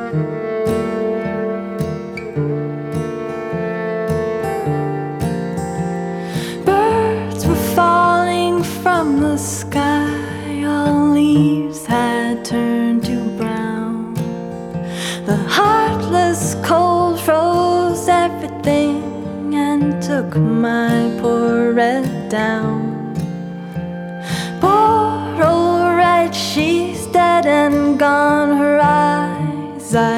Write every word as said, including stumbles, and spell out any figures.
Birds were falling from the sky, all leaves had turned to brown. The heartless cold froze everything and took my poor Red down. Poor old Red, she's dead and gone, her eyes I